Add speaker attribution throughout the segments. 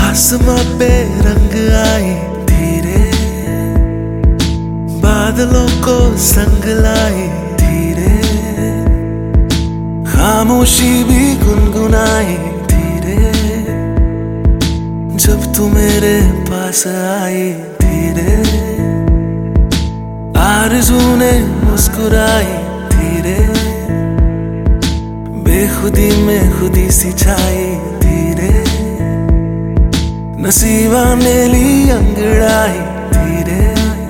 Speaker 1: आसमां पे रंग आए धीरे, बादलों को संग लाए धीरे, खामोशी भी गुनगुनाए धीरे, जब तू मेरे पास आई धीरे, आरज़ू ने मुस्कुराई धीरे, बेखुदी में खुदी सी छाई धीरे, नसीबा ने ली अंगड़ाई धीरे,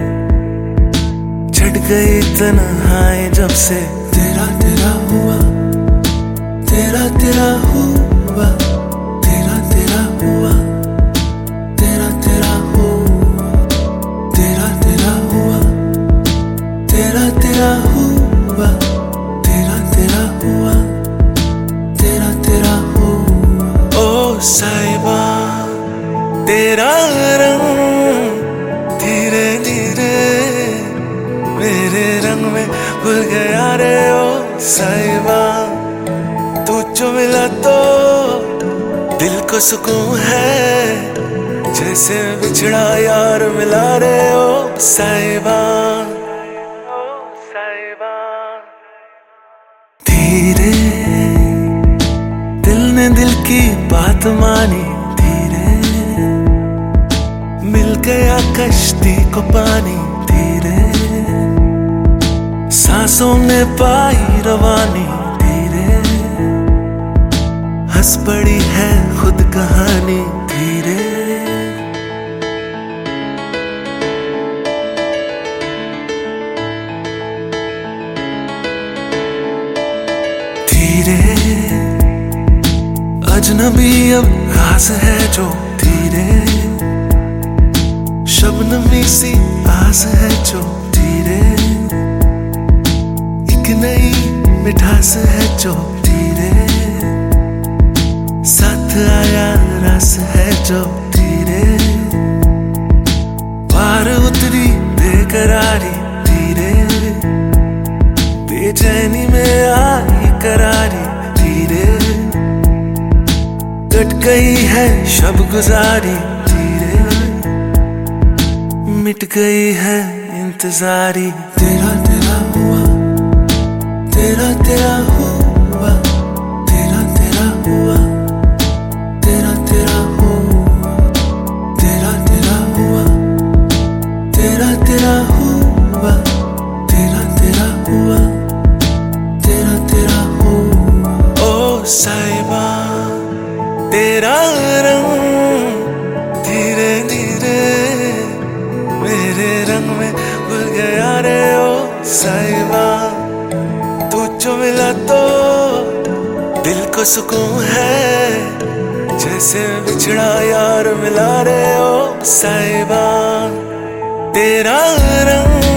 Speaker 1: छट गई तन्हाई जब से तेरा तेरा हुआ, तेरा तेरा हुआ, तेरा तेरा हुआ, तेरा तेरा हुआ, तेरा तेरा हुआ, तेरा तेरा हुआ, तेरा तेरा हुआ, तेरा तेरा हुआ। ओ साहिबा तेरा रंग धीरे धीरे मेरे रंग में घुल गया रे। ओ साहिबा तू जो मिला तो दिल को सुकून है, जैसे बिछड़ा यार मिला रे। ओ साहिबा धीरे दिल ने दिल की बात मानी धीरे, मिल गया कश्ती को पानी धीरे, सांसों में पाई रवानी धीरे, हंस पड़ी है खुद कहानी धीरे। धीरे अजनबी अब खास है जो धीरे, शबनमी सी आस है जो धीरे, एक नई मिठास है जो धीरे, साथ आया रस है जो धीरे, पार उतरी बेकरारी धीरे, बेचैनी में आई करारी धीरे, कट गई है शब गुजारी धीरे, मिट गई है इंतजारी। तेरा तेरा हुआ, तेरा तेरा हुआ, तेरा तेरा हुआ, तेरा तेरा हुआ, तेरा तेरा हुआ, तेरा तेरा हुआ, तेरा तेरा हुआ, तेरा तेरा हुआ। ओ साहिबा तेरा रंग धीरे धीरे मेरे रंग में घुल गया रे। ओ साहिबा तू जो मिला तो दिल को सुकून है, जैसे बिछड़ा यार मिला रे। ओ साहिबा तेरा रंग